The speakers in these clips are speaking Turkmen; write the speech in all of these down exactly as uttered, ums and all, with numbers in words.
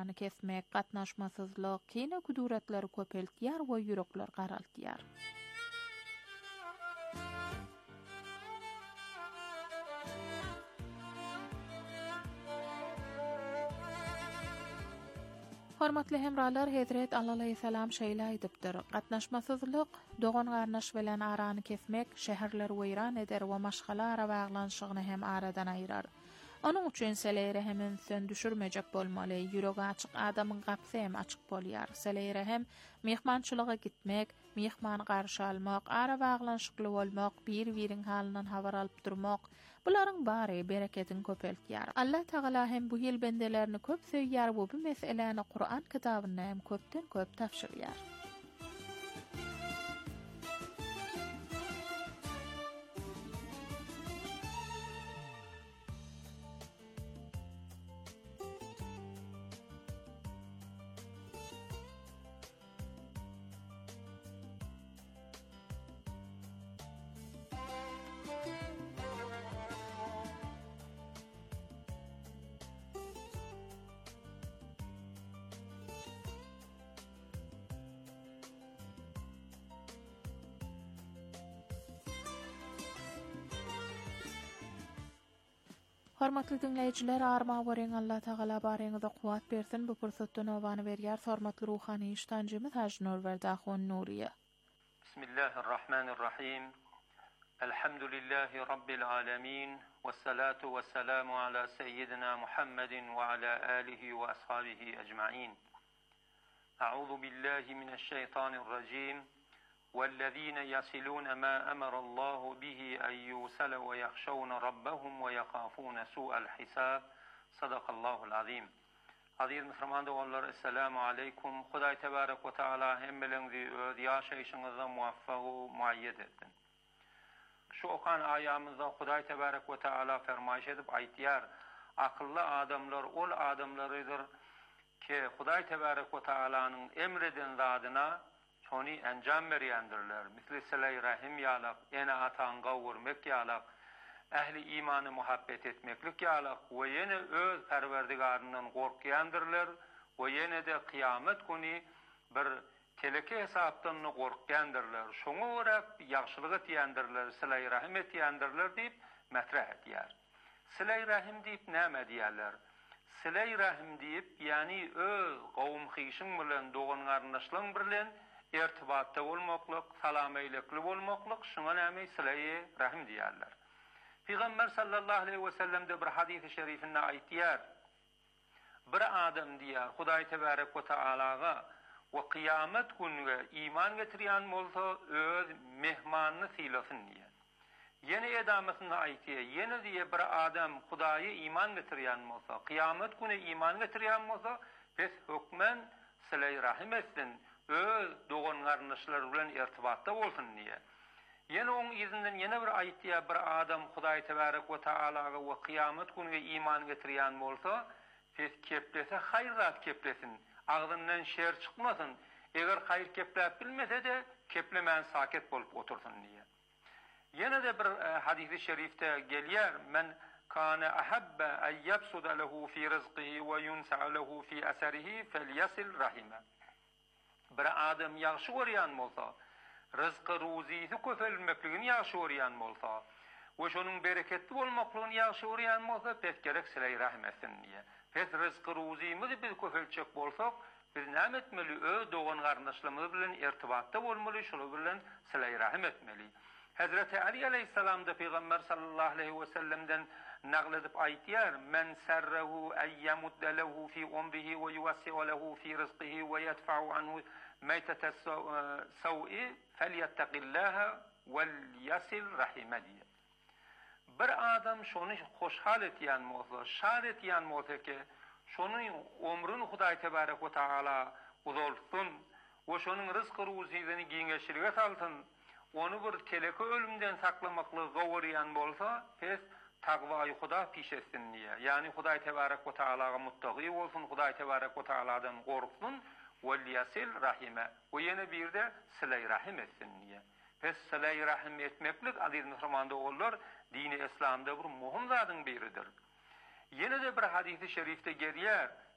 arany kesmek, gatnaşmasızlyk, kine kuduretleri köpeltýär we ýürekler garaltýar. Hormatly hemralar, Hazret Allah aleyhisselam şeýle aýdypdyr. Gatnaşmasyzlyk, dogan garnaş bilen arany kesmek, şäherleri weýran eder we maşgala ara baglanşygyny hem aradan aýrar. Onuň üçin seleýre hemen sen düşürmejek bolmaly, ýüregi açyk adamyň gapsy hem açyk bolýar. Seleýre hem mehmançylyga gitmek, mehmany garşy almak, ara baglanşykly bolmak, bir-biriň halynyň habar alyp durmak, bularyň bary bereketini köpeltýär. Allah Taala hem bu ýyl bendelerini köp söýýär we bu meseleni Qur'an kitabyna hem köpden köp tapşyrýar. Hormatly dinleyijiler, arma gören Allah Taala bareňizde kuwat bersin. Bu pursatdan owany berýär hormatly ruhany iştanjymyz Haji Nurwer Dahon Nuriýe. Bismillahirrahmanirrahim. Elhamdülillahi rabbil alamin. Vessalatu vesselamu ala seyyidina Muhammedin ve ala alihi ve ashabihi ecmaîn. Euzu billahi mineşşeytanirracim. وَالَّذ۪ينَ يَصِلُونَ مَا أَمَرَ اللّٰهُ بِهِ اَنْ يُوصَلَ وَيَخْشَوْنَ رَبَّهُمْ وَيَخَافُونَ سُوءَ الْحِسَابِ Sadakallahul azim. Aziz Müslüman doganlar, Esselamu aleykum. Hudaý tebarek ve taala hemmeleňizi öz ýaşaýyşyňyzda muwaffaq we muayyed etsin. Şu okan aýamyzda Hudaý tebarek ve taala fermaýş edip aýtýar: akylly adamlar ol adamlarydyr ki Hudaý tebarek ve taalanyň emreden zadyna şonu enjam berýändirler. Misli sile-i rahim ýalak, ene atan gowurmek ýalak, ähli imany muhabbet etmeklik ýalak we ýene öz Perwerdigaryndan gorkýandyrlar we ýene de kıyamet günü bir teleke hesapdan gorkýandyrlar. Şoňa görä ýagşylyk etýändirler, sile-i rahim etýändirler diýip metrah etýär. Sile-i rahim diýip näme diýerler? Sile-i rahim diýip, ýani öz gowum hyşyň bilen dogan garnaşlygyň bilen irtibatda bolmaklyk, salam eýlekli bolmaklyk, şoňa näme sile-i rahim diýerler. Peygamber sallallahu aleyhi ve sellem de bir hadis-i şerifinde aýtýar: bir adam diýär, Hudaý tebarek ve taalaga we kıyamet gününe iman getirýän bolsa öz mehmanyny sylasyn diýär. Ýene edamysyna aýtýar, ýene diýär bir adam Hudaýa iman getirýän bolsa, kıyamet günü iman getirýän bolsa, pes hökmen sile-i rahim etsin, öz dogan garnaşlar bilen irtibatda bolsun diýär. Ýene oň izinden ýene bir aýtýar, bir adam Hudaý tebarek we taalaga we kıyamet gününe iman getirýän bolsa, pes keplese haýrat keplesin, agdyndan şer çykmasyn. Eger haýr kepläp bilmese de keplemän saket bolup otursun diýär. Ýene de bir e, hadis-i şerifde gelýär: men kana ahabba an yabsuda lahu fi rizqihi we yunsa'a lahu fi asarihi felyasil rahima. Bir adam ýagşy görýän bolsa, rızkı ruziýeti köpelmekligini ýagşy görýän bolsa, we şonuň bereketli bolmaklygyny ýagşy görýän bolsa, pes gerek sile-i rahim etsin diýär. Pes rızkı ruziýimizi biz köpelçek bolsak, biz näme etmeli? Öz dogan garnaşlarymyz bilen irtibatda bolmaly, şol bilen sile-i rahim etmeli. Hazreti Ali aleyhisselam da Peygamber sallallahu aleyhi ve sellem'den naqledip aýtýar: men sarrahu an yamudda lahu fi umrihi ve yuwassi'u lahu fi rizqihi ve yadfa'u anhu maytata sawi felyattaqillaha vel yasil rahimadi. Bir adam şonu hoşhal etýän bolsa, şad etýän bolsa ki şonuň ömrüni Hudaý tebarek we taala uzaltyn we şonuň rızky ruziýetini giňeşirge salsyn, onu bir keleki ölümden saklamakly gowurýan bolsa, pes taqwa-y Huda piş etsin diýär. Ýani Hudaý tebarek we taalaga muttaqy bolsun, Hudaý tebarek we taaladan gorksun, we yasil rahime. O ýene birde sile-i rahim etsin diýär. Pes sile-i rahim etmeklik aziz Müslüman doganlar, dini İslamda bir muhim zadyň biridir. Ýene de bir hadis-i şerifde gelýär: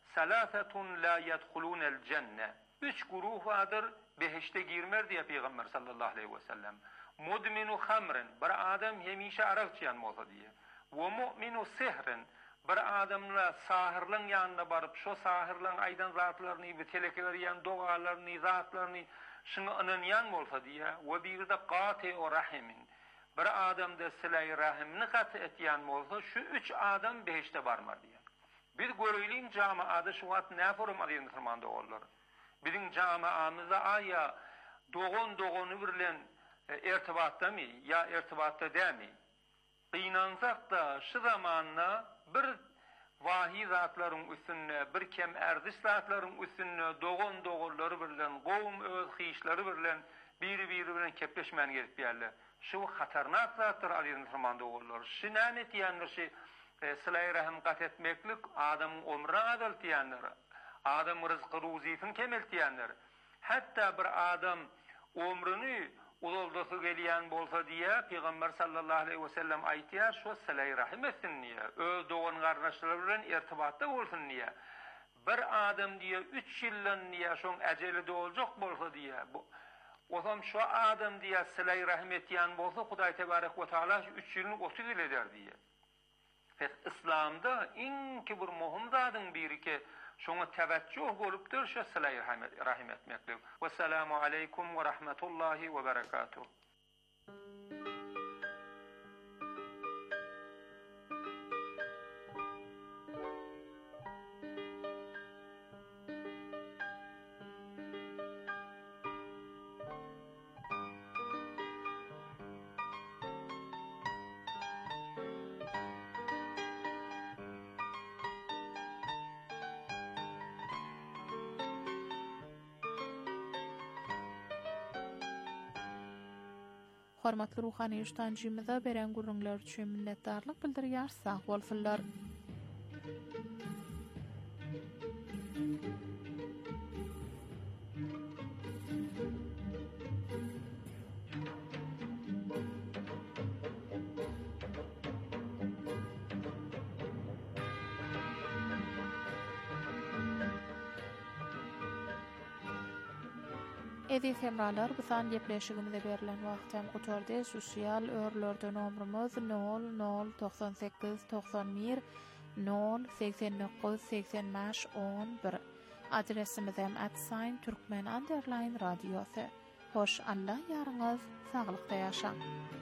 Salatatun la yedhulunel cenne. Üç grup vardır behişte girmer diye Peygamber sallallahu aleyhi ve sellem. Mudminu hamrin, bir adam hemişe arak içen bolsa diye. Ve mu'minu sihrin, bir adamla sahirlığın yanına barıp şu sahirlığın aydan zatlarını ve telekeleri yan doğalarını, zatlarını şunu ananyan bolsa diye. Ve bir de qati-u rahimin, bir adamda silay rahimini katı etiyen bolsa şu üç adam behişte barmar diye. Bir görüylüğün camiada şu vat ne forum adayın tırmanda olur. Bizim camiamızda aya doğun doğunu birlen irtibatta mı ya irtibatta değil mi? Kıynansak da şu zamanla bir vahiy zatların üstüne, bir kem erdiş zatların üstüne doğun doğulları birlen, qovum öz hişleri birlen, biri biri birlen kepleşmen gerek yerler. Şu hatarnak zatlar adayın tırmanda olur. Şu ne diyenler şey sıla-i rahim kat etmeklik adamın umruna adal diyenler. Adam rızkı ruzifin kemeltiyenler. Hatta bir adam umrunu uzoldusu geliyen bolsa diye Peygamber sallallahu aleyhi ve sellem aytiyar şu sıla-i rahim etsin diye. Öz doğun kardeşleri bilen irtibatta olsun diye. Bir adam diye üç yıllan diye şun eceli de olacak bolsa diye. O zaman şu adam diye sıla-i rahim etiyen bolsa Huday Tebarek ve Teala üç yılını otuz yıl eder diye. Pek İslam'da en ki bir muhim zadın biri ki şuna teveccüh bolupdur şu sıla-i rahim etmeklik. Vesselamu aleykum ve rahmetullahi ve berekatuhu. Hormatly ruhany ýyşdanjymyza beren gurrunlar üçin minnetdarlyk bildirýär. Sag bolsunlar. Edi hemralar, bu san gepleşigimizde berilen wagtam gutardy. Sosial örlerden ömrümüz nol nol doksan sekiz doksan bir nol seksen dokuz seksen beş on bir. Adresimiz hem at sign Türkmen underline radyosu. Hoş Allah yarınız, sağlıkta yaşa.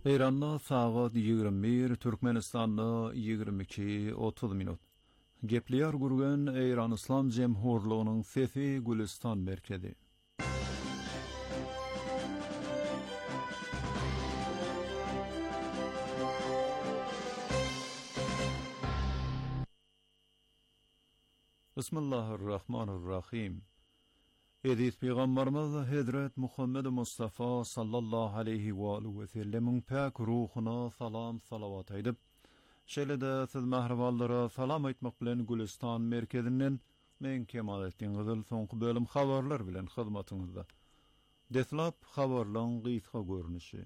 Eýranda sagat ýygrimi bir, Türkmenistanda ýygrimi iki otuz minut. Gepleýär gurgan Eýran Islam Jemhurlygynyň sesi Gülistan merkezi. Bismillahirrahmanirrahim. Edis Peygamberimiz Hazret Muhammed Mustafa sallallahu aleyhi ve sellem'in pak ruhuna salam salavat aýdyp, şeýle-de siz mahriballara salam aýtmak bilen Gülistan merkezinden men Kemalettin Gyzyl soňky bölüm habarlar bilen hyzmatyňyzda. Deslap habarlaryň gysga görnüşi.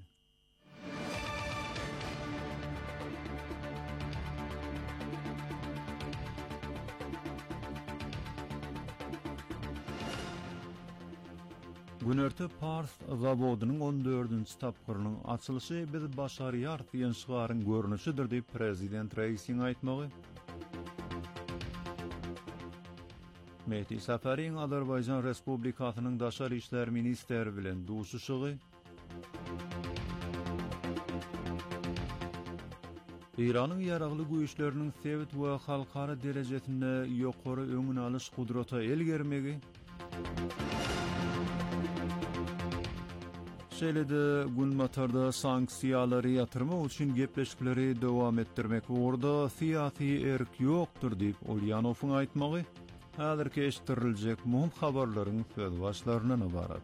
Günörtü Pars zavodynyň on dördünji tapgyrynyň açylyşy biz başarýar diýen şygaryň görnüşidir diýip prezident Reisiň aýtmagy. Mehdi Safariň Azerbaýjan Respublikasynyň daşary işler ministeri bilen duşuşygy. Iranyň ýaragly güýçleriniň sewit we halkara derejesinde ýokary öňüne alyş gudrata elgermegi. Şeýle-de Günmatarda sanksiýalary ýatyrmak üçin gepleşikleri dowam etdirmek orada syýasy erk ýokdur diýip Olyanowyň aýtmagy häzirki eşitdiriljek muhim habarlaryň söz başlaryndan ibarat.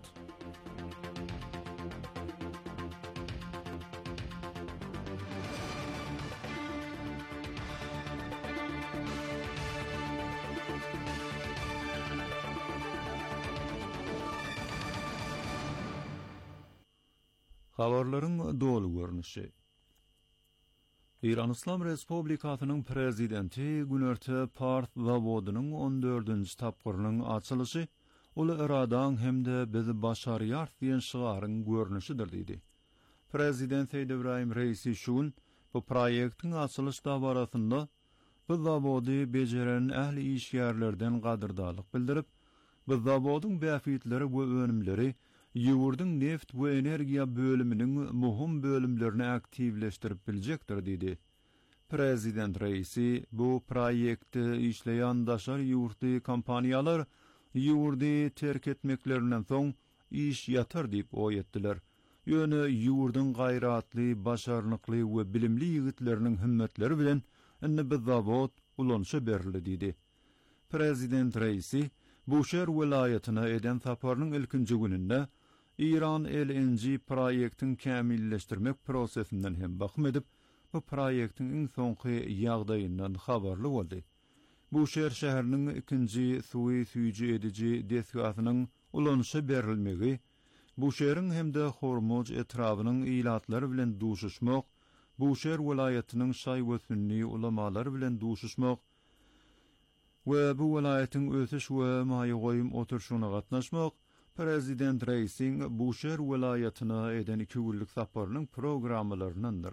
Habarlaryň dolu görnüşi. İran Islam Respublikasynyň prezidenti Günörtü Pars zavodynyň on dördünji tapgyrynyň açylyşy uly iradan hemde bizi başarýar diýen şygaryň görnüşidir diýdi. Prezident Eýdebirahim Reisi şuň bu proýektiň açylyş dabarasynda bu zavody bejeren ähli işgärlerden gadyrdalyk bildirip, bu zavodyň bäfitleri we önümleri ýurdun neft we energiýa bölüminiň muhim bölümlerini aktivleşdirip biljekdir diýdi. Prezident Reisi bu proýekti işleýän daşary ýurtdy kompaniýalar ýurdy terk etmeklerinden soň iş ýatyr diýip oýetdiler. Ýöne ýurdun gaýratly, başarnykly we bilimli ýigitleriniň himmetleri bilen indi bu zavod ulanşa berildi diýdi. Prezident Reisi Buşer welaýatyna eden saparynyň ilkinji gününde İran L N G proýektiň kämilleşdirmek prosesinden hem bakym edip, bu proýektiň iň soňky ýagdaýyndan habarly boldy. Buşer şäheriniň ikinji suwy süýji edici desgasynyň ulanşa berilmegi, Buşeriň hemde Hormuz etrabynyň ilatlary bilen duşuşmak, Buşer welaýatynyň şaý we sünni ulamалary bilen duşuşmak we bu welaýatyň ösüş we maýgoýum oturşugyna gatnaşmak Prezident Reisiň Buşer welaýatyna eden iki günlük saparynyň programmalaryndandyr.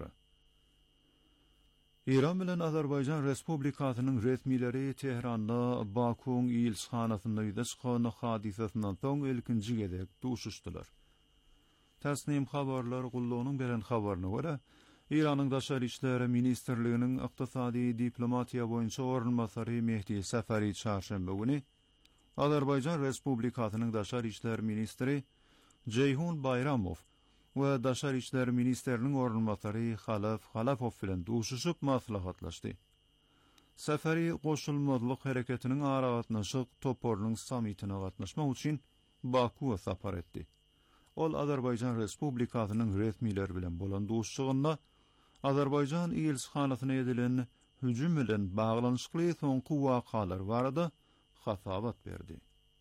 İran bilen Azerbaýjan Respublikasynyň resmileri Tehranda Bakuň ilçhanasynda ýyşgany hadisasynyň soň ilkinji gezek duşuşdylar. Täsnim habarlar gullanyň beren habaryna görä, İranyň daşary işleri ministrliginiň ykdysady diplomatiýa boýunça ornmasary Mehdi Safari çarşamba güni Azerbaýjan Respublikasynyň daşary işler ministri Ceyhun Bayramow we daşary işler ministeriniň ornmasary Halaf Halafow bilen duşuşyp maslahatlaşdy. Safari goşulmadyk hereketiniň aragatnaşyk topornyň sammitine gatnaşmak üçin Bakuga sapar etdi. Ol Azerbaýjan Respublikasynyň resmiler bilen bolan duşuşygynda Azerbaýjan ilçhanasyna edilen hüjüm bilen baglanyşykly soňky wakalar barada hasabat berdi.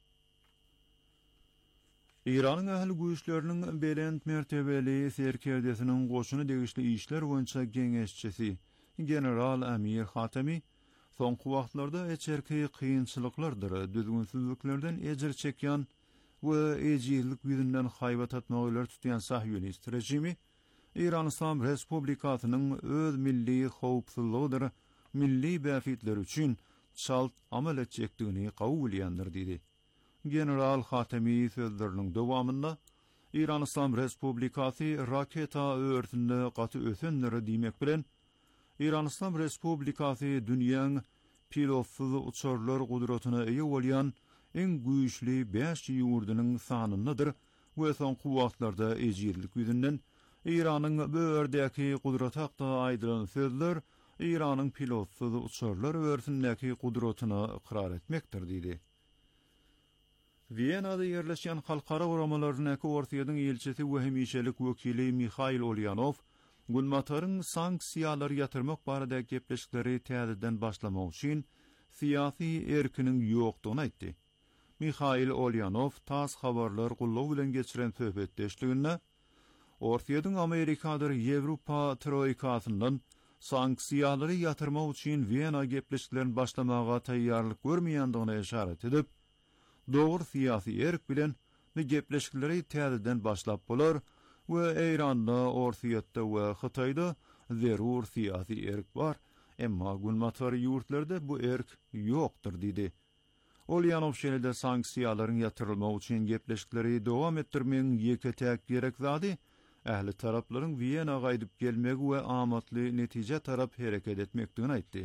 İranyň ähli güýçleriniň belent mertebeli serkerdesiniň goşuny degişli işler boýunça geňeşçisi General Amir Hatemi soňky wagtlarda eçerki kynçylyklardyr, düzgünsizliklerden ejir çekýän we ejizlik ýüzünden haýbat atmagylar tutýan sahyonist rejimi İran Islam Respublikasynyň öz milli howpsuzlygydyr, milli bäfitler üçin şalt amal etjekdigini kabul edýändir diýdi. General Hatemi sözleriniň dowamında İran İslam Respublikasy raketa örtünde gaty ösenleri diýmek bilen İran İslam Respublikasy dünýäň pilotsuz uçurlar gudratyna eýe bolýan en güýçli beş ýurdunyň sanyndadyr we soňky wagtlarda ejirlik ýüzünden İranyň bu ördäki gudrat hakda aýdylan sözler İranyň pilotsuz uçurlar örtündäki gudratyna ikrar etmekdir diýdi. Viyenada yerleşen halkara uğramalarındaki Ortaýadyň elçisi we hemişelik wekili Mikhail Olyanov, Gulmatarın sanksiyalar yatırmak barada gepleşikleri täzeden başlamak üçin siyasi erkinin ýokdugyny aýtdy. Mikhail Olyanov tas habarlar gullaw bilen geçiren söhbetdeşliginde Ortaýadyň Amerikadyr Ýewropa troikasyndan sanksiýalary yatırmak üçin Viyana gepleşiklerini başlamaga taýýarlyk görmeýändigine işaret edip, doğru siyasi erk bilen bu gepleşikleri täzeden başlap bolar we Iranda, Ortaýatda we Hytaýda zerur siyasi erk bar, emma gulmatary ýurtlarda bu erk ýokdur diýdi. Olyanov şeýle sanksiýalaryň ýatyrylmagy üçin gepleşikleri dowam etdirmegiň ýeke-täk gerek zady, ähli taraplaryň Viyanaga gaýdyp gelmegi we amatly netije tarap hereket etmekdigini aýtdy.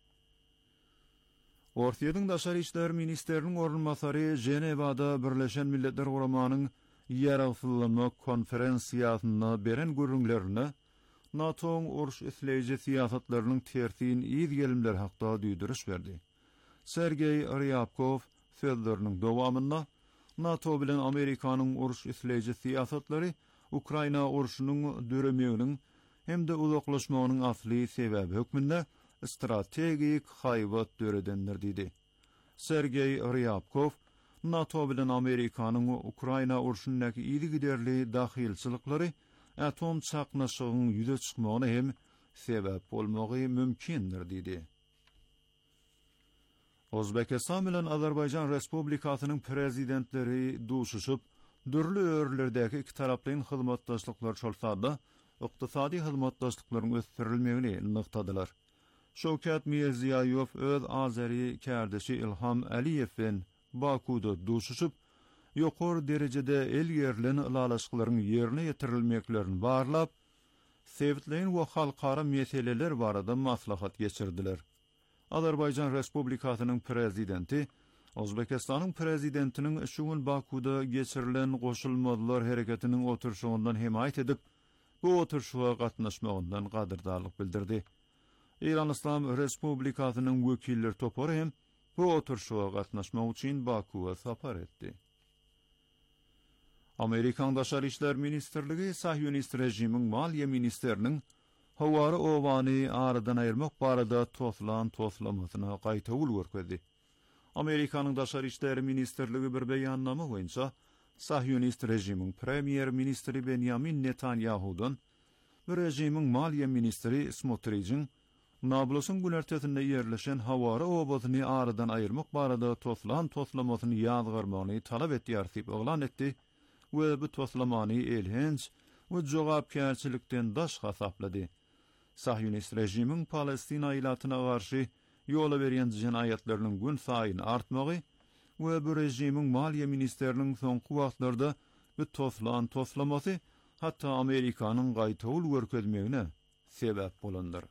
Ortaýadyň daşary işler ministeriniň orunmasary Jenewada Birleşen Milletler Guramanyň ýaragylanma konferensiýasyna beren görüňlerini NATO'ň uruş isleýiji siýasatlarynyň tersin ýyzgelimler hakda duýduruş berdi. Sergey Ryabkov sözleriniň dowamynda NATO bilen Amerikanyň uruş isleýiji siýasatlary Ukraina uruşunyň döremeginiň hemde uzaklaşmagynyň asly sebebi hökmünde strategik haýbat döredendir diýdi. Sergey Ryabkov NATO bilen Amerikanyň Ukraina uruşundaky ýyly giderli dahilçiliklary atom çaknaşygynyň ýüze çykmagyna hem sebäp bolmagy mümkindir diýdi. Özbekistan bilen Azerbaýjan Respublikasynyň prezidentleri duşuşyp, dürli örlerdäki iki taraplyň hyzmatdaşlyklar çolsada, ykdysady hyzmatdaşlyklaryň ösdirilmegini nyktadylar. Şowkat Mirziýaýew öz azeri kärdeşi İlham Aliýew bilen Bakuda duşuşyp, ýokary derejede el ýerlen ulalaşyklaryň ýerine ýetirilmeklerini barlap, sewitleýin we halkara meseleler barada maslahat geçirdiler. Azerbaýjan Respublikasynyň prezidenti Özbekistanyň prezidentiniň şu gün Bakuda geçirilen goşulmalar hereketiniň oturşugundan hemaýet edip, bu oturşuga gatnaşmagyndan gadyrdarlyk bildirdi. İran İslam Respublikasynyň wekilleri topary hem bu oturşuga gatnaşmak üçin Bakuga sapar etdi. Amerikan Daşary işler ministrligi Sahyonist rejimiň maliýe ministeriniň howary owany aradan aýyrmak barada toslan toslamasyna gaýtawyl görkezdi. Amerikanyň Daşary işler ministrligi bir beýannama boýunça Sahyonist rejimiň premier ministri Benjamin Netanyahu'dan ve rejimiň maliýe ministri Smotrich'in Nablusyň günertetinde ýerleşen howary obazyny aradan aýyrmak barada toslan toslamasyny ýazgyrmagyny talap etýär diýip oglan etdi we bu toslamany elhenç we jogapkärçilikden daş hasaplady. Sahyonist rejimiň Palestina ilatyna garşy ýola berýän jinayetleriniň gün saýyn artmagy we bu rejimiň maliýe ministeriniň soňky wagtlarda bu toslan toslamasy hatda Amerikanyň gaýtawyl görkezmegine sebäp bolandyr.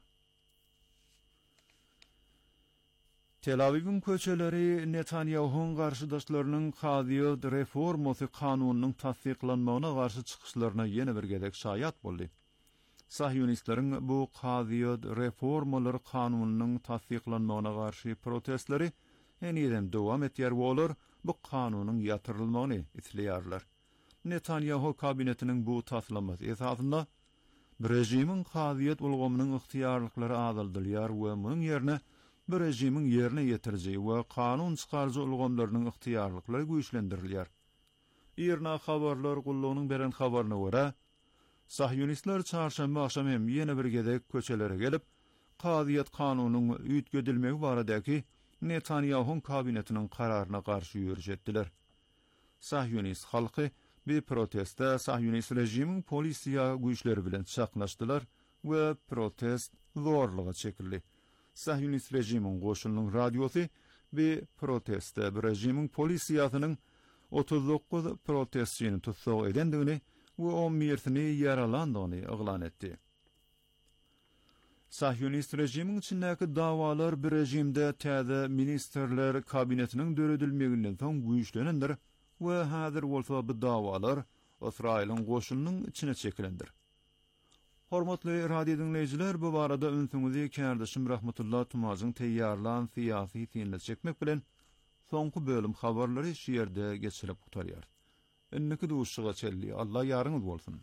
Tel Aviv'in köçeleri Netanyahu'nun karşıdaşlarının Hadiyot reforması kanunynyň tasdiklanmagyna garşy çykyşlaryna ýene bir gedek şaýat boldy. Sahyonistlerin bu Hadiyot reformalar kanunynyň tasdiklanmagyna garşy protestleri eniden dowam etýär bolar, bu kanunyň ýatyrylmagyny isleýärler. Netanyahu kabinetiniň bu tasdiklamasy esasında rejimiň Hadiyot ulgamynyň ykhtiyarlyklary azaldylýar we munyň ýerine bir rejimiň ýerine ýetirjegi we kanun çykarjy ulgamlarynyň ykhtiyarlyklary güýçlendirilýär. Irna habarlar gullawynyň beren habaryna görä, Sahyonistler çarşamba akşam hem ýene bir gedek köçelere gelip, Hadiyot kanunynyň üýtgedilmegi baradaky Netanyahu'nun kabinetiniň kararyna garşy ýürüş etdiler. Sahyonist halky bir protestde Sahyonist rejimiň polisiýa güýçleri bilen çaknaşdylar we protest zorluğa çekildi. Sahyonist rejimiň goşunynyň radiosy bir protestde bir rejimiň polisiýasynyň otuz dokuz protestçini tutsak edendigini we o mirtini yaralandygyny yglan etdi. Sahyonist rejimin içindäki dawalar bir rejimde täze ministerler kabinetiniň döredilmeginden soň güýçlenendir we häzir bolsa bu dawalar Israýlyň goşunynyň içine çekilendir. Hormatly radio dinleyijiler, bu barada önsüňizi kärdeşim Rahmetullah Tumazyň teýýarlan syýasy tinle çekmek bilen soňky bölüm habarlary şu ýerde geçirip gutarýar. Enneki duşuga çelli, Allah ýaryňyz bolsun.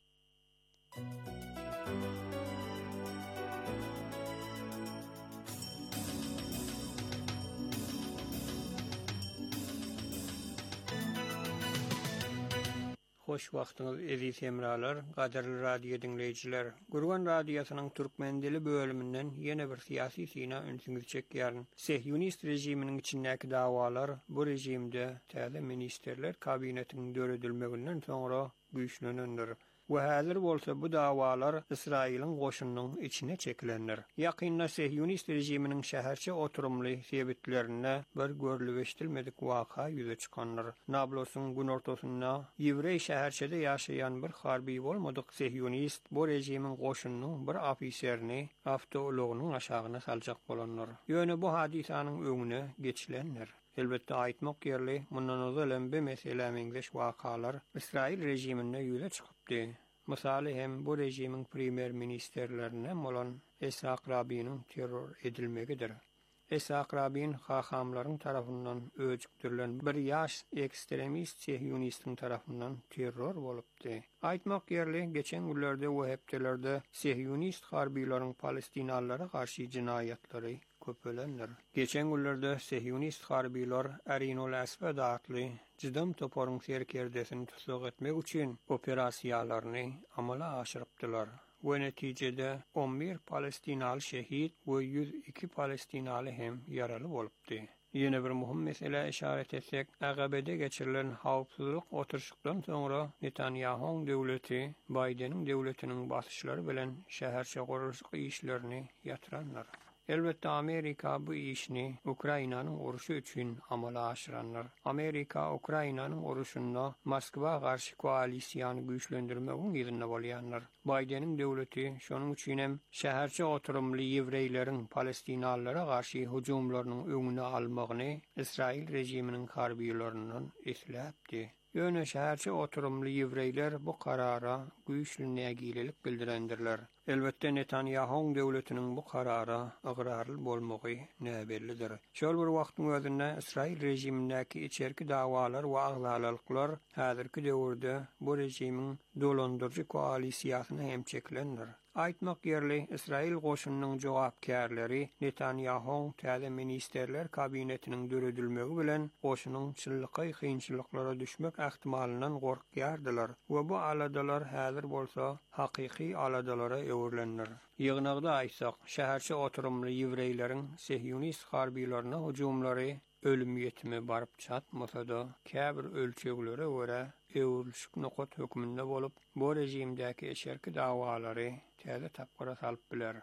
Hoş wagtyňyz eziz hemralar, gaderli radio dinleyijiler. Gurgan radiosynyň türkmen dili bölümünden ýene bir syýasy syna önsüňizi çekýäryn. Sehyonist rejiminiň içindäki dawalar bu rejimde täze ministerler kabinetiniň döredilmeginden soňra güýçlenendir. We häzir bolsa bu dawalar Israýlyň goşunynyň içine çekilenler. Ýakynda Sehyonist rejiminiň şäherçe oturumly sebitlerine bir görülýeşdirmedik waka ýüze çykanlar. Nablusyň gün ortasynda Ýewrey şäherçede ýaşaýan bir harby bolmadyk Sehyonist bu rejimiň goşunynyň bir ofiserini awtologynyň aşagyna saljak bolanlar. Ýöne bu hadisanyň öňüne geçilenler. Elbette aýtmak ýerli, mundan öňe bu meselemeňdeş wakalar Israýl rejiminde ýüze çykypdy. Misaly hem bu rejimiň primer ministerlerine bolan Ishaq Rabin'in terror edilmegidir. Ishaq Rabin hahamlaryň tarapyndan öjüktirilen bir ýaş ekstremist Sehyonistiň tarapyndan terror bolupdy. Aýtmak ýerli, geçen günlerde we hepdelerde Sehyonist harbiýlaryň Palestinalylara garşy jinayatlary köpelenler. Geçen günlerde Sehyonist harbiýlar Arinol Asfad adly Cidam toparyň serkerdesini tutsak etmek üçin operasiýalaryny amala aşyrypdylar. Bu netijede on bir Palestinaly şehit we yüz iki Palestinaly hem yaraly bolupdy. Ýene bir muhim mesele işaret etsek, Agabede geçirilen hawpsuzlyk oturşykdan soňra Netanyahu döwleti Bidenin döwletiniň basyşlary bilen şäherçe gurulşyk işlerini ýatyranlar. Elbette Amerika bu işini Ukraynanyň uruşy üçin amala aşyranlar. Amerika Ukraynanyň uruşunda Moskwa garşy koalisiýany güýçlendirmegiň ýerine bolýanlar. Bidenin döwleti şonuň üçin hem şäherçe oturumly ýewreýleriň Palestinalylara garşy hujumlarynyň öňüne almagyny Israýl rejiminiň harbiýlarynyň isläpdi. Ýöne şäherçe oturumly ýewreýler bu karara güýçli nägilelik bildirendirler. Elbette Netanyahu döwletiniň bu karara agrarly bolmagy näbellidir. Şol bir wagtyň özünde Israýl rejimindäki içerki dawalar we agzalyklar häzirki döwürde bu rejimiň dolandyrjy koalisiýasyna hem çekilendir. Aýtmak ýerli, Israýl goşunynyň jogapkärleri Netanyahu täze ministerler kabinetiniň döredilmegi bilen goşunyň çyllyky kynçylyklara düşmek ähtimalyndan gorkýardylar we bu aladalar häzir bolsa hakyky aladalara öwürlenler. Ýygnagda aýtsak, şäherçe oturumly ýewreýleriň Sehyonist harbiýlaryna hujumlary ölüm ýetimi baryp çatmasa-da, käbir ölçeglere görä öwürlüşik nokat hökmünde bolup, bu rejimdäki eşerki dawalary täze tapgyra salyp biler.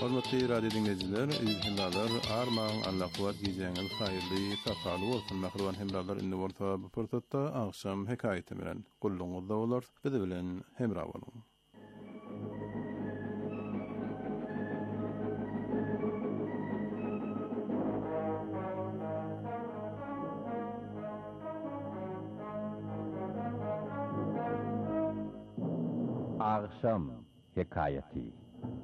Hormatly radio dinleyiciler, izleyenler, armağan Allah kuvat giyeceğiniz hayırlı, safalı olsun. Mahruvan hemralar inni orta bu fırsatda akşam hikayeti bilen kulluğunuzda olur. Bizi bilen hemra olun. Akşam hikayeti.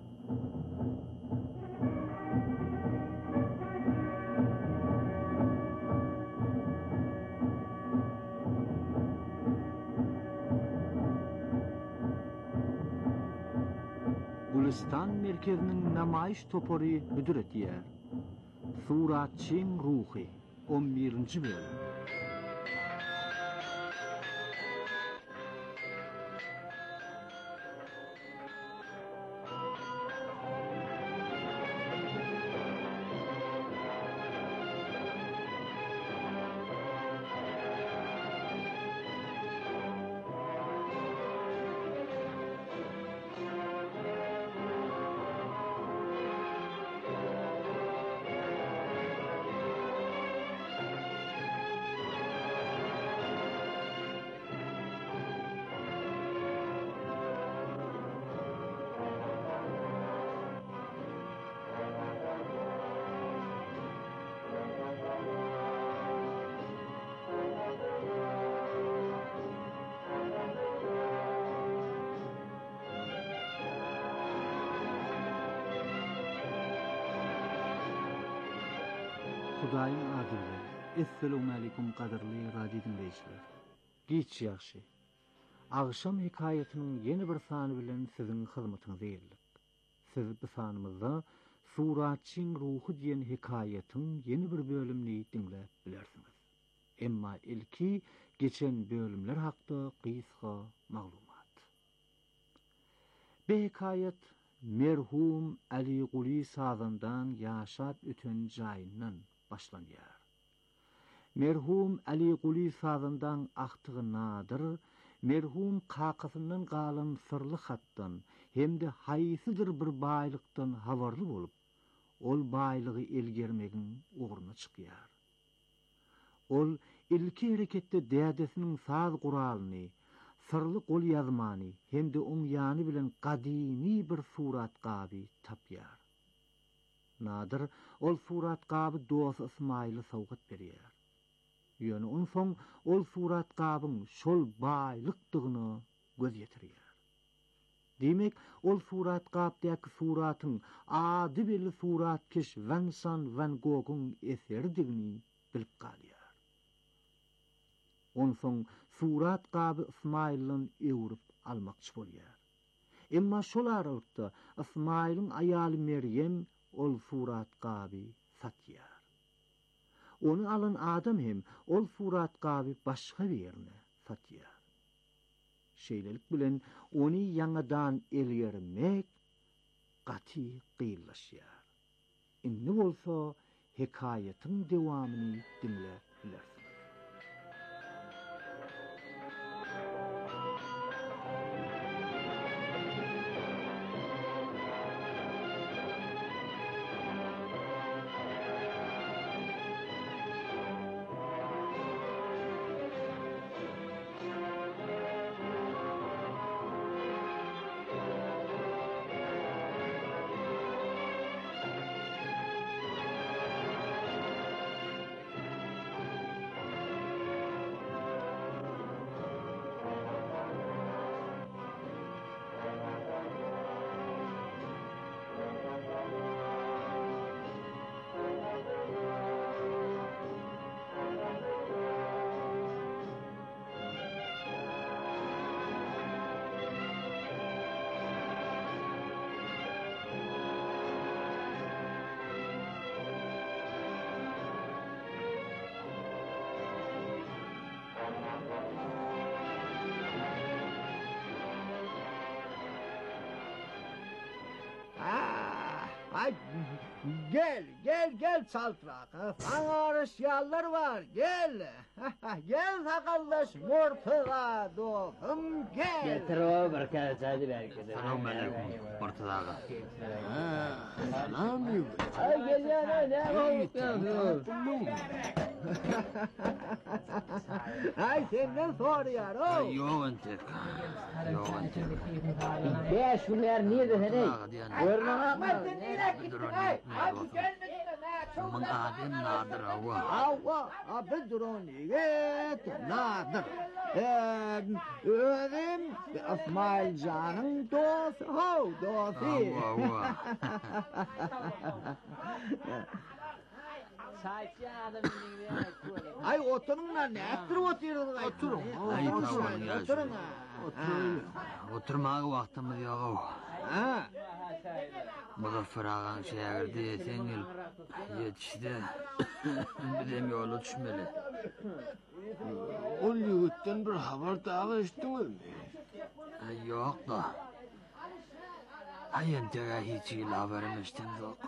Gülistan merkezinin namayiş toporu hüdür etiyer. Suratçın ruhi on birinci bölüm. Hudaýyň adylary. Assalamu alaykum qadarly radio dinleýijiler. Giç ýaxşy. Agşam hikaýatynyň ýeni bir sany bilen siziň hyzmatyňyza geldik. Siz bu sanymyzda Suratçyň ruhy diýen hikaýatyň ýeni bir bölümini dinläp bilersiňiz. Emma ilki geçen bölümler hakda gysga maglumat. Bu hikaýat merhum Ali Guli sazandan ýaşap öten jaýyndan başlanýar. Merhum Ali Guli sazandan ahtygy nadyr, merhum kakasından galan sırlı hattan hem de haýsydyr bir baýlykdan habarly bolup, ol baýlygy elgermegin uğruna çykýar. Ol ilki hereketde dädesiniň saz guralyny, sırlı gol ýazmany hem de oň ýany bilen gadimy bir surat gaby tapýar. Nadir ol surat gaby dost Ismaýly sowgat berýär. Ýöne on soň ol surat gabyň şol baýlykdygyny göz ýetirýär. Demek ol surat gapdaky suratyň ady belli suratkeş Vincent van Gogh'un eserdigini bilip galýar. On soň surat gaby Ismaýlyň ewrip almakçy bolýar. Emma şol aralykda Ismaýlyň aýaly Meryem ol surat gaby satýar. Onu alan adam hem ol surat gaby başga birine satýar. Şeýlelik bilen onu ýangadan elgermek gaty gynlaşýar. Indi bolsa hikaýatyň dewamyny dinläp bilersiz. Ay, gel, gel, gel Çaltırak. Sana eşyalar var, gel. Gel sakaldaş Murtıza dostum, gel. Getir o bir kere çaydı belki de. Selam aleyküm Murtıza ağa. Selam aleyküm. Ay gel ya ne ne oldu ya? Ay senden soruyor o. Yok entek. Yok entek. Beş milyar niye de seni? Görünen Ahmet sen nereye gittin ay? Ay bu gelmedin ne? Mun adem nadir ağa. Ava, abi durun yiğit, nadir. Ee, Özüm İsmail Can'ın dostu, ho dostu. Ağa ağa. Ay oturun lan, ne ettir oturuyorsunuz? Oturun. Ay tamam ya. Oturun ha. Oturun. Oturmağa vaktimiz yok. Ha. Muzaffer ağan şehirde yetengil yetişti. Bilem yolu düşmeli. O yiğitten bir haber daha içtiniz mi? Yok da. Ayentege hiç iyi haberim içtim yok.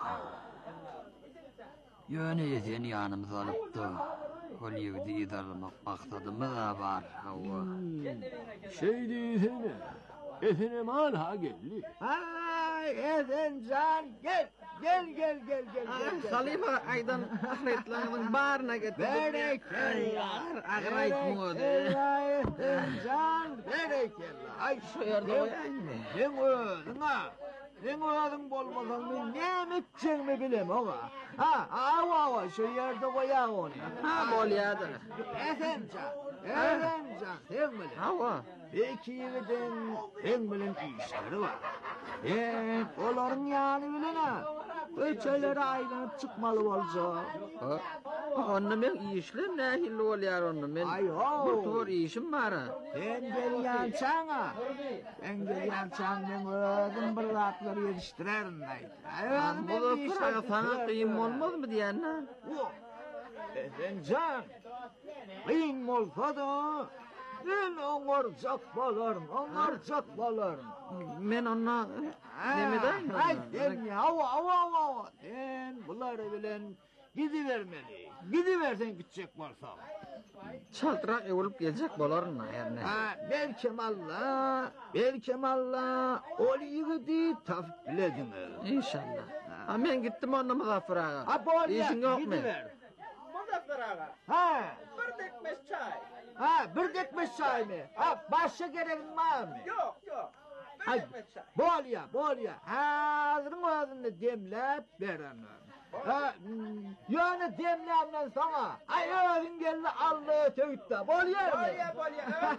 Yöne yeten yanımıza alıp da o yiğidi idarlamak maksadımız da var. Hava. Şey değilsene. Efendim hala geldi. Ay Efencan gel. Gel gel gel gel. Halife aydan ahretlerinin bağrına getirdim. Berekeller. Berekeller. Efencan berekeller. Ay Şu yerde koyayım mı? Sen öldün ha. Sen öldün bolmasan ben ne emekçen bilem oğa. Ha ava ava şu yerde koyayım onu. Ha bol yadı. Efencan. Efencan sen bilem. Hava. Belki yigiden en bilen işleri var. Eee, onların yani bilen ha. Öçelere aylanıp çıkmalı olacak. Onun ben işler ne hilli oluyor onun ben. Ay ho. Bir tur işim var. Ben gel yançana. Ben gel yançan ben özüm bir ratları yetiştirerim deydi. Bu da kırağa sana kıyım olmaz mı diyen ha? Ben can. Kıyım olsa da ben onarcak balarım, onarcak balarım. Men ona demeden mi? Ay sen ya, hava hava hava. Ben bunları bilen gidivermeli. Gidiversen gidecek varsa. Çaltırak evulup gelecek bolar mı yani? Ha, belki malla, belki malla, ol yigidi tafik bilediniz. İnşallah. Ha ben gittim onunla Muzaffer ağa. Ha bol ya, İşin yok mu? gidiver. Muzaffer ağa. Ha, Bir dekmes çay. ha, bir dekmes çay mı? Ha, başka gereğin var mı? Yok yok. Bir Ay, dekmes çay. bol ya, bol ya. Hazırın ağzını demlep verin. Ha, yani demlemden sana. Ay özün geldi Allah'a tövütte. Bol yer mi? Bol ya bol ya.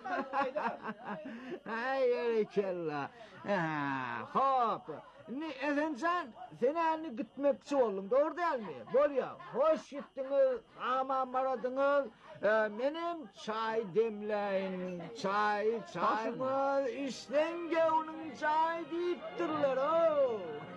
Ay erekella. Ha, hop. Ne efendim sen hani gitmekçi oldun doğru değil mi? Bol ya. Hoş gittiniz. Aman aradınız. Ee, benim çay demleyin. Çay, çayımız işten gevunun çay deyip dururlar. Oh.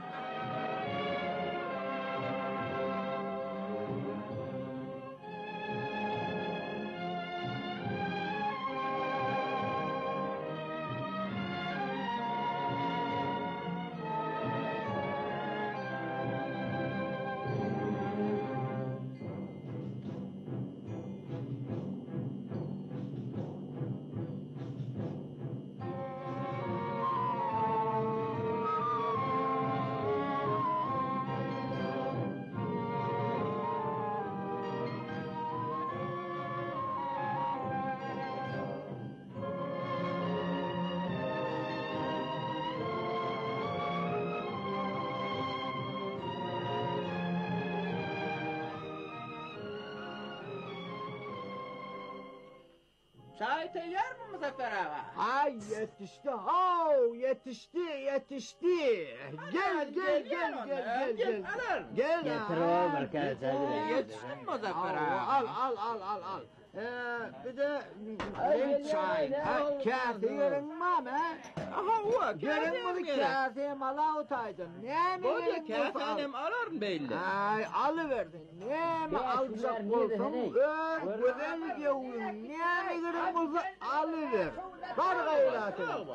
Çay teyyer mi Muzaffer ağa? Ay yetişti, hav yetişti, yetişti. Gel, gel, gel, gel, gel, gel. Gel. Getir o bir kere çaydı belki de. Yetiştin Muzaffer ağa. Al, al, al, al, al. Ee, bir de renk çay. Ha, kâfi yerin var mı? Aha o. Yerin mi kâfi mala otaydın? Ne mi Bu da yerin kâfenem alır belli. Ay alıverdin. Ne mi alacak olsam ön güzel gevun. Ne mi yerin olsa alıver. Var gayratı.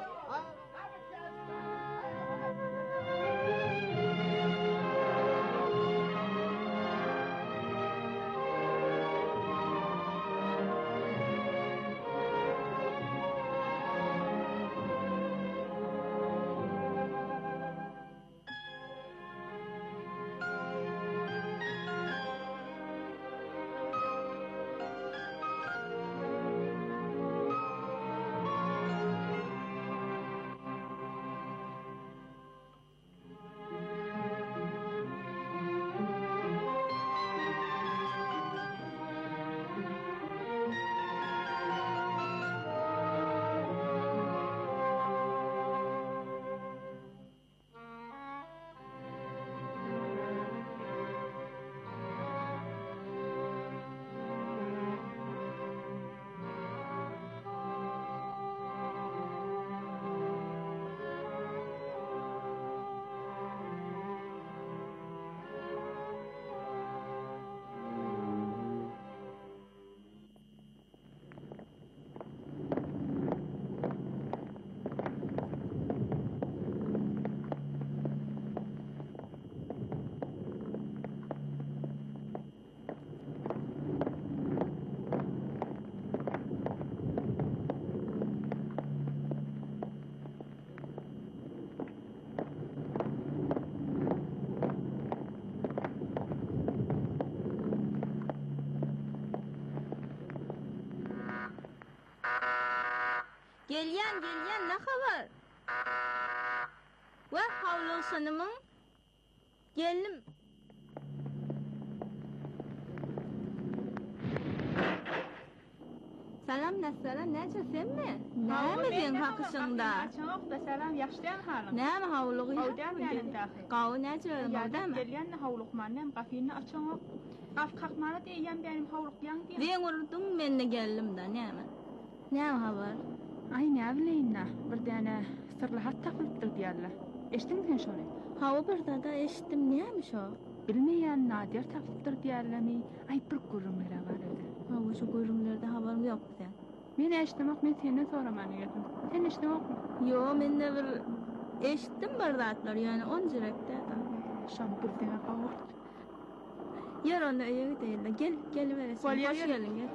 Gelyen gelyen ne haber? Ve havlu sanımın geldim. Salam nasılsın? Necesin mi? Ne mi din hakkında? Çok da selam yaşlayan hanım. Ne mi havlu ya? Havdan yani dahi. Kavu nece öyle mi? Gelyen havluk manem kafini açan. Af kalkmana diyen benim havluk yan diye. Ben vurdum ben de geldim da ne mi? Ne mi haber? Ay ne bileyim ne? Bir tane sırlı hat takılıptır diyorlar. Eştin sen şunu? Hava burada da eşittim neymiş o? Bilmeyen nadir takılıptır diyorlar mi? Ay bir kurumlara var öyle. Hava şu kurumlarda haberim yok sen. Ben eşittim ok, ben senden soramanı geldim. Sen eşittim ok mu? Yo, ben de bir eşittim bardatlar yani on cirekte da. Şampul dene kavurt. Yer onda öyle değil de gel, gel veresin. Hoş geldin gel.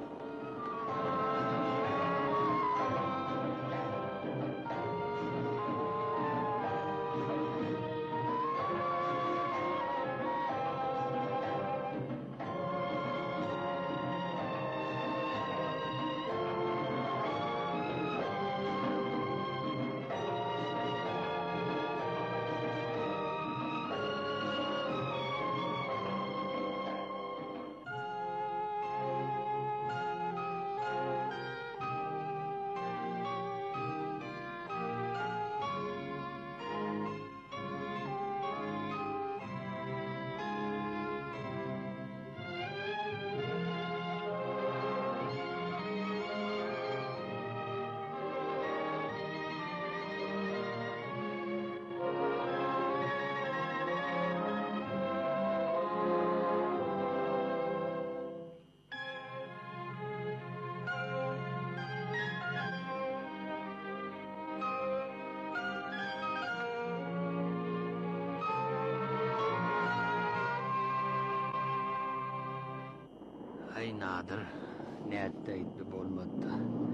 Ay nadir, netteydi bolmadı.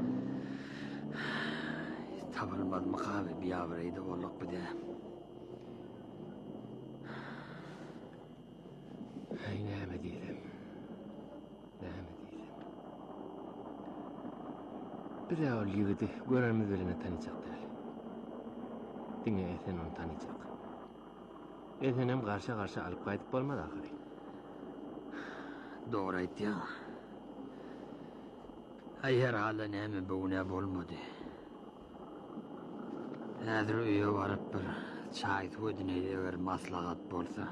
Tabılmadı mı kahve bir avreydi olduk bir de. Ay neyme diyelim. Neyme diyelim. Bir de ol yigidi görerimiz bilene tanıyacak değil. Dine esen onu tanıyacak. Esenem karşı karşı alıp kaydıp bolmadı ahiri. Doğru ayt ya. Ay herhalde neyme bu ne bolmadı. Häzir öýe baryp bir çay tödüne eger maslahat bolsa.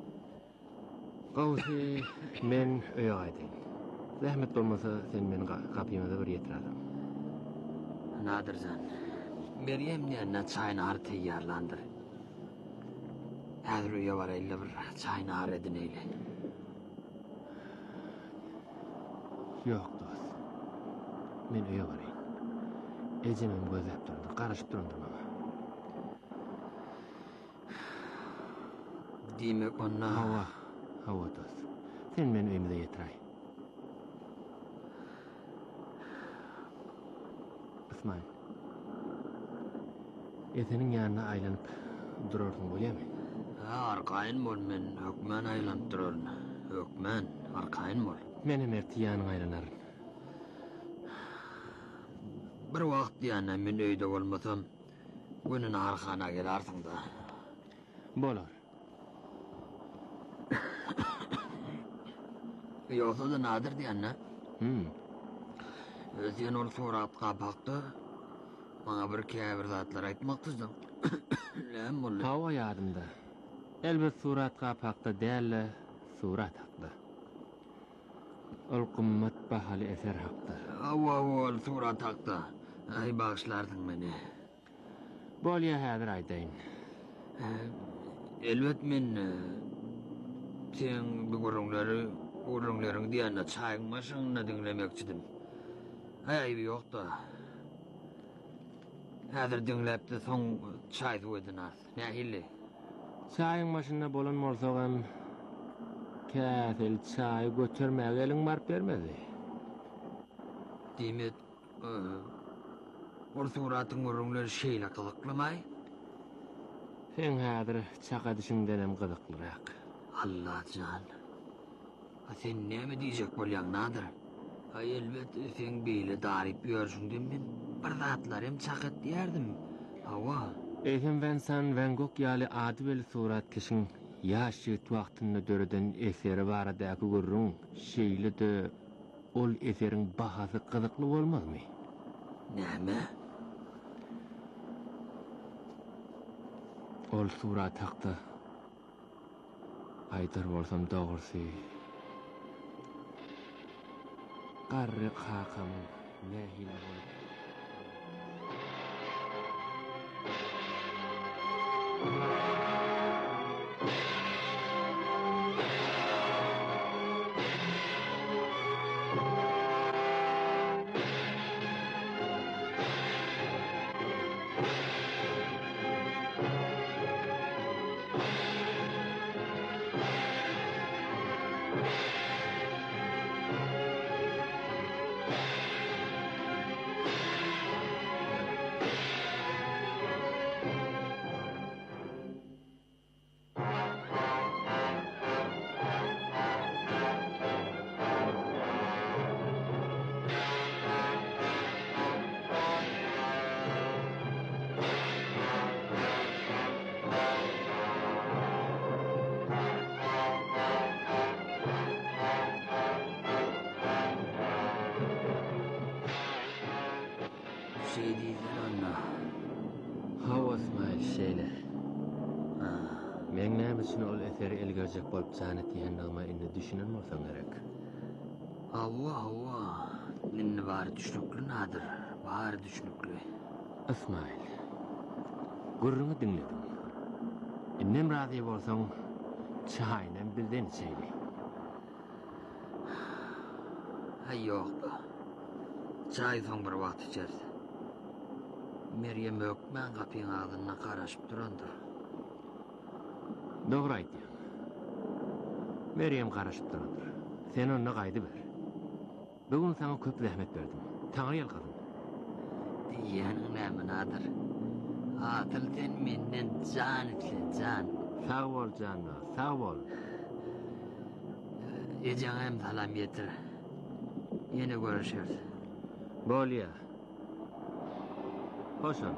Gawsy, men öýe gaýdym. Zähmet bolmasa sen meni gapyma bir ýetirädin. Nadirjan, Meryem näme çaýnary taýýarlandyr. Häzir öýe barayla bir çaýnary edineýli. Ýok dost. Men öýe barayım. Ejemem gözläp durdy, garaşyp durdy bana. Demek onna hava, hava dost. Sen meni öýümde ýetiräý. Osman. Eteniň ýanyna aýlanyp durardyň bolýarmy? Ha, arkaýyn bol men hökmen aýlanyp duraryn. Hökmen, arkaýyn bol. Meni merti ýanyna aýlanaryn. Bir wagt ýana men öýde bolmasam, günün arkana gelersiň da. Bolar. Ýoksa da nadir diýänne. Hmm. Özüň ol suratga bakdy. Maňa bir käbir zatlar aýtmakdyň. Näme boldy? Hawa ýadymda. Elbet suratga bakdy dälle, surat hakda. Ol gymmat bahaly eser hakda. Hawa ol surat hakda. Ay bağışlardyň meni. Bolýa häzir aýdaýyn. Elbet men sen bu gurunlary, gurunlaryň diýende çaýmaşyňy dinlemekçidim. Ay ýok da. Häzir dinläpdi soň çaý tödünar. Nähili? Çaýyň maşynda bolan bolsagam käsel çaý götürmäge eliň barp bermedi. Demek ol suratyň gurunlary şeýle gyzyklamay. Sen häzir çaka düşündenem gyzyklyrak. Allah can. Sen näme diýjek bolýaň nadir? Ay elbet sen beýle daryp ýörşüň demmin. bir zatlar hem çakat diyerdim. Hava. Ehem Vincent Van Gogh ýaly ady beli suratkeşiň ýaşy wagtyny döreden eseri baradaky görüň şeýle de ol eseriň bahasy gyzykly bolmazmy? Näme? Ol surat hakda aýdar bolsam dogrusy garry kakam nähil bolup ol eseri elgerjek bolup jany tiýendigime indi düşünen bolsaň gerek. Hava hava. Ninni bari düşnükli nadir. Bari düşnükli. Ismail. Gurruňy dinledim. Innem razy bolsaň çaýnam bizden içeýli. Ha ýokda. Çaý soň bir wagt içerdi. Meryem ökmen kapyň agdyna garaşyp durandyr. Dogry aýtdyň. Meryem garaşyp durandyr. Sen onu gaýdy ber. Bugün sana köp zähmet berdim. Taňry ýalgadym. Diýäniň näme nadir? Atyldan menden jan itlen jan. Sag bol jan, sag bol. Ejaňam salam ýetir. Ýene görüşeriz. Bolýa. Hoşam.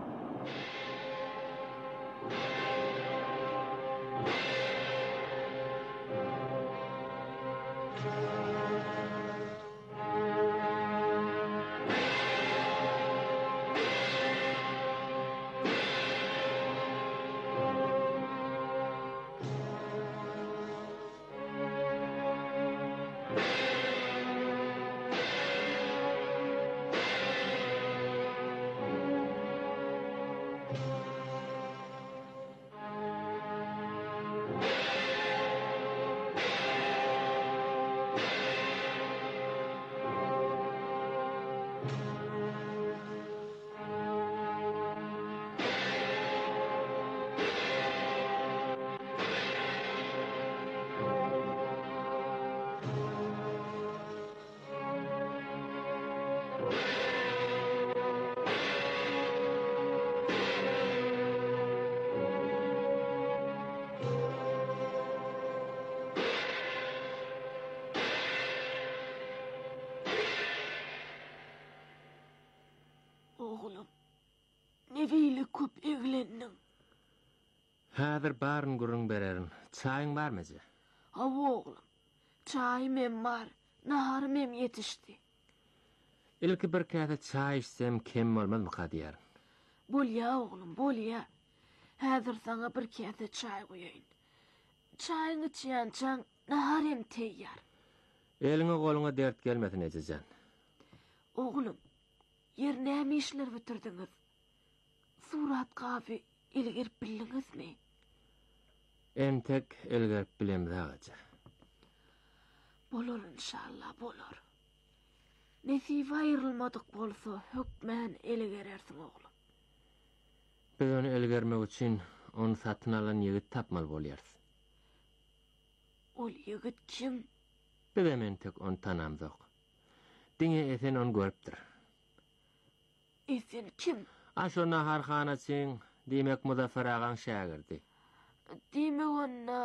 Neviyle köp eglendiň. Häzir baryn gurrun bererin. Çaýyň barmyjy? Hawa oglum. Çaýym hem bar, naharym hem ýetişdi. Ilki bir käse çaý içsem kem bolmazmy kadýar? Bolýa oglum, bolýa. Häzir sana bir käse çaý goýaýyn. Çaýyňy içýänçäň nahar hem teýýar. Eliňe goluňa dert gelmesin ejejen. Oglum, ýer näme işler bitirdiňiz? Surat gawy ilgir bildiňizmi? Entek ilgir bilemdäge. Bolar inşallah bolar. Nesibe aýrylmadyk bolsa hökmen ilgerersiň oglum. Biz onu ilgermek üçin onu satyn alan ýigit tapmaly bolýarys. Ol ýigit kim? Biz entek onu tanamdyk. Diňe esen onu görüpdir. Esen kim? Aşo naharhanaçyň diýmek Muzaffer agaň şagirdi. Diýmek onda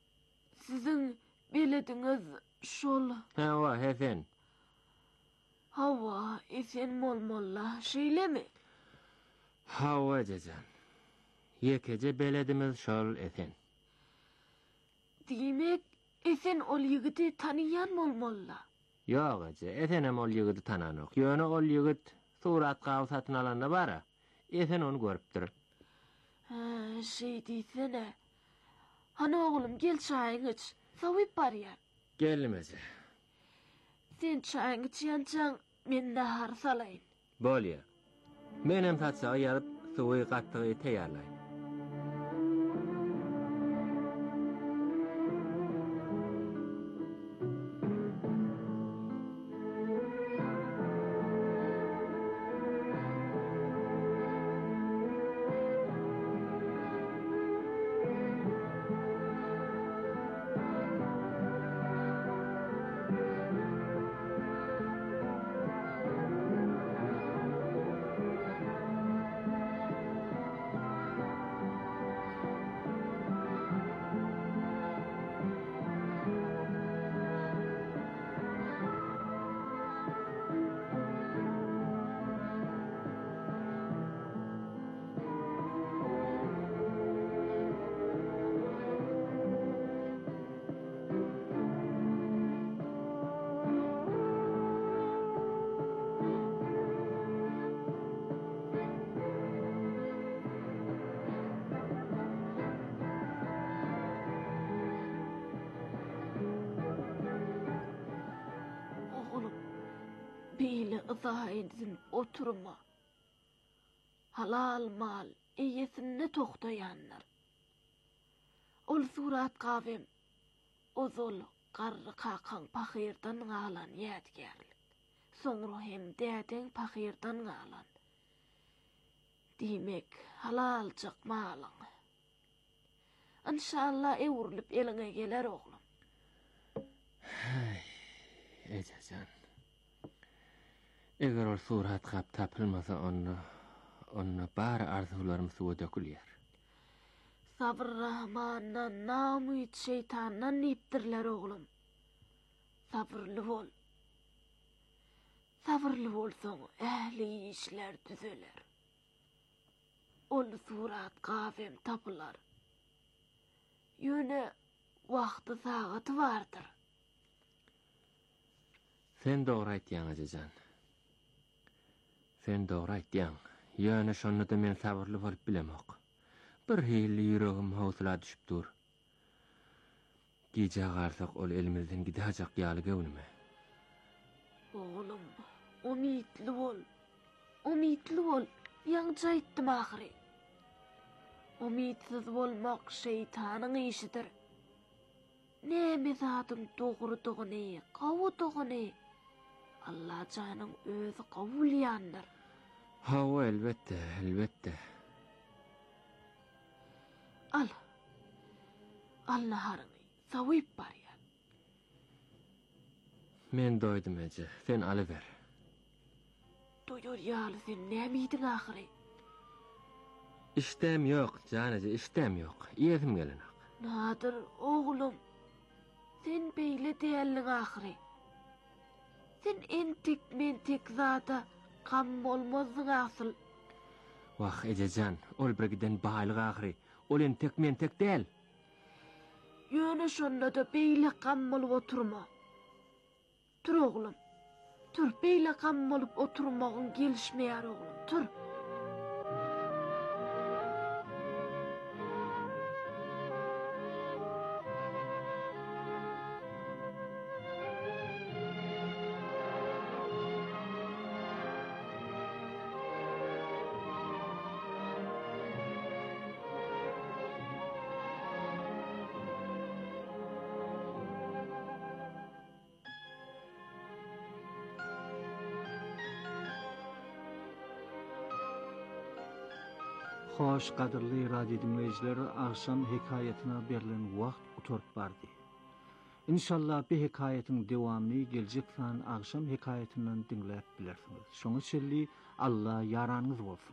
siziň bilediňiz şol. Ha, wa, hesen. Hava, esen molmolla, şeýle mi? Hawa ejejan. Yekece beledimiz şol esen. Diýmek, esen ol ýigiti taniýan molmolla. Ýok eje, esenem ol ýigiti tananok. Ýöne ol ýigit surat gawy satyn alanda bara. Esen onu görüpdir. Ha, şey diýsene. Hana oğlum gel çayını iç. Sawyp barýar. Gelmeze. Sen çayını içýänçäň, men nahar salaýyn. Bolýar. Menem tatsaga ýaryp suwy gattygy teýarlaýyn. Beýle ızahyndyn oturma. Halal mal eýesinde toktaýanlar. Ol surat gawem ozol garry kakan pahyrdan galan ýadgerlik. Soňra hem däden pahyrdan galan. Diýmek halalçyk malyň. İnşallah ewrilip eliňe geler oglum. Hey, ejejan. Eger ol surat gap tapylmasa onu, onu bar arzularym suwa dökülýär. Sabr Rahmandan namyt şeytandan nipdirler oglum. Sabrly bol. Sabrly bolsaň ähli işler düzeler. Ol surat gawem tapylar. Ýöne wagty sagaty bardyr. Sen dogry aýtýaň ejejan. Sen dogry aýtýaň. Ýöne şonu da men sabrly bolup bilemok. Bir hili ýüregim howsla düşüpdir. Gije garsak ol elimizden gidajak ýaly göwnüme. Oğlum, umidli bol. Umidli bol. Ýaňça aýtdym ahyry. Umidsiz bolmak şeytanyň işidir. Näme zatyň dogrudygyny, gawudygyny Allah janyň özü gawulýandyr. Hawa elbette, elbette. Al. Al naharyny, sawyp barýar. Men doýdum eje, sen alyber. Doýur ýaly sen näme diýdiň ahyry? İştem ýok, janaje, iştem ýok. Ýetim gelenak. Nadir oğlum. Sen beýle diýelliň ahyry. Sen entik mentik zata kam bolmazyň asyl. Wah ejejan, ol birgiden baýlyk ahyry. Ol entik mentik däl. Ýöne şonda da beýle kam bolup oturma. Tur oğlum. Tur beýle kam bolup oturmagyň gelişmeýär oğlum. Tur. Hoş gadyrly radio dinleyijiler, akşam hekayetina berilen wagt uturup bardy. İnşallah bu hekayetin dewamyny geljek san akşam hekayetinden dinläp bilersiňiz. Şoňa şerli Allah yaranyňyz bolsun.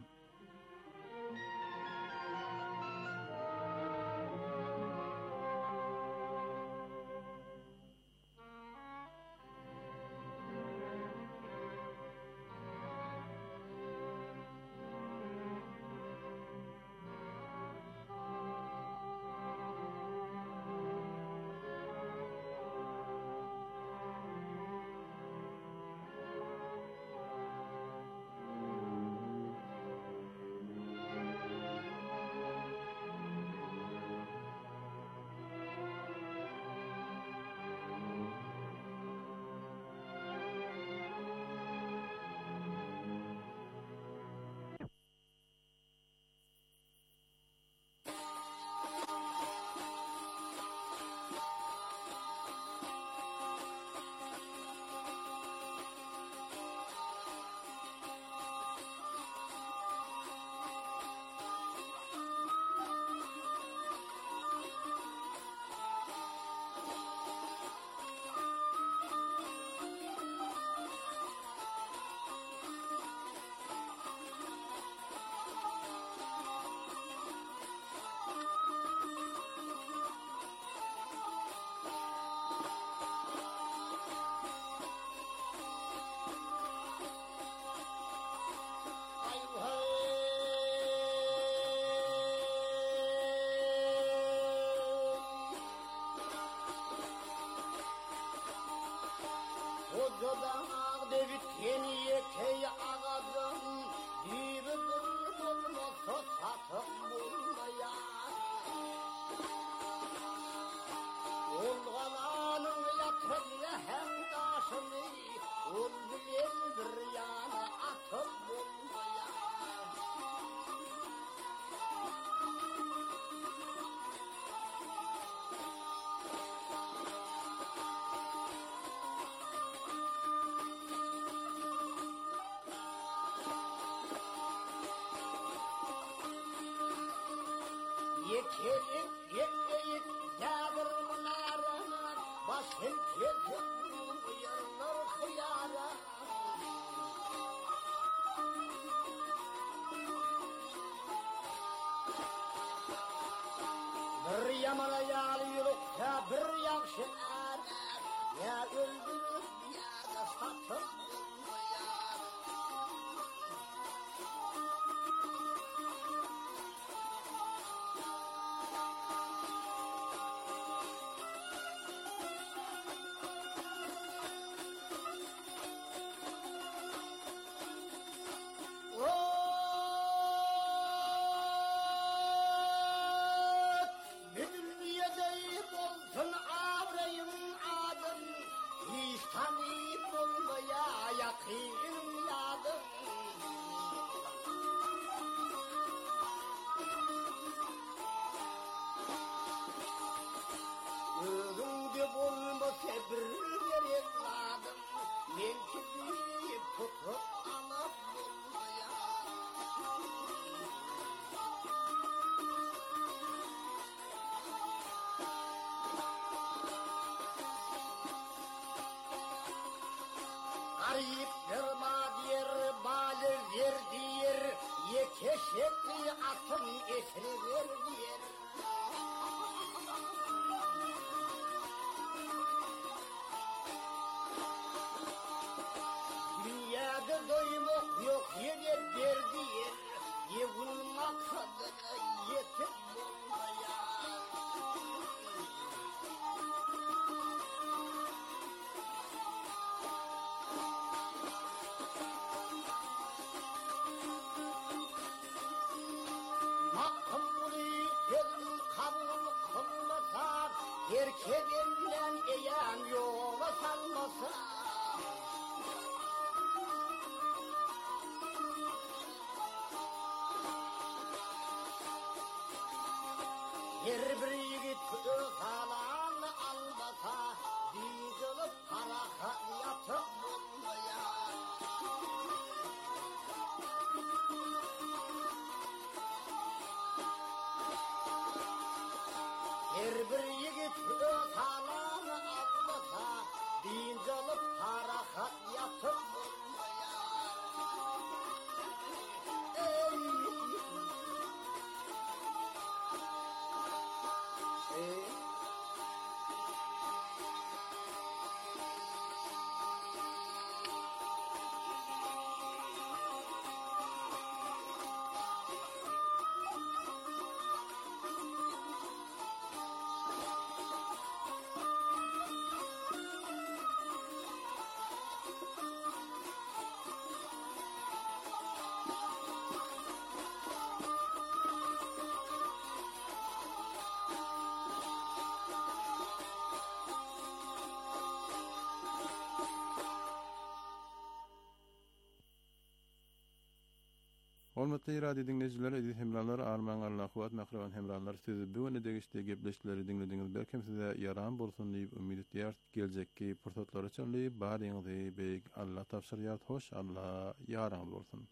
Dağ devit yeniye key ağadım bir bulmasa satıp bulmaya Olğananın yatırlı hem taşını ol bilen bir yana atıp bulmaya Yekelik yekleyip yağdırmın arana Başım kesip uyarlar hıyara Bir yamana yağlıyırıkta bir yakşı ara Ya öldürüp ya da satıp Arayıp yırma diyer, balı ver diyer, yekeşekli atın esri ver diyer. Dünyada doymak yok yine ver diyer, yevun maksadına yetip bulmaya. Erkeğinden eğen yola salmasa Her bir yigit kalanı almasa Dizılıp karaha yatıp bulmaya Her bir yigit kalanı almasa Dizılıp karaha yatıp bulmaya Ey Hormatly radio dinleyijiler, edil hemralar, arman Allah kuwat mahrawan hemralar sizi bu öne degişde gepleşikleri dinlediňiz. Belkem size yaram bolsun diýip ümid etýär. Geljekki pursatlar üçin baryňyzy beýik Allah tapşyrýar. Hoş Allah yaram bolsun.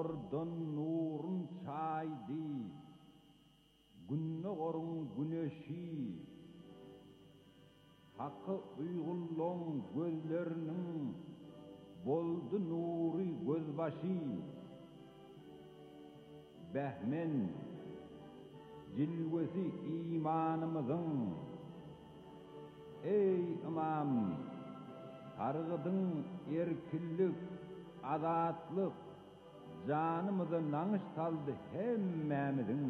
Ordun nurun çaydi, günne gorun güneşi, hakkı uygulon gözlerinin boldu nuri gözbaşı. Behmen cilvesi imanımızın, ey imam, targıdın erkillik, azatlık, canımızı nanış saldı hemmemizin.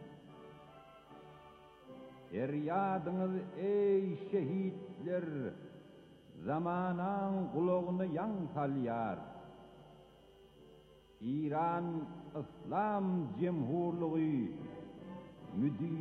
Feryadınız ey şehitler, zamanan kulağını yan salyar. İran İslam Cemhurluğu müdür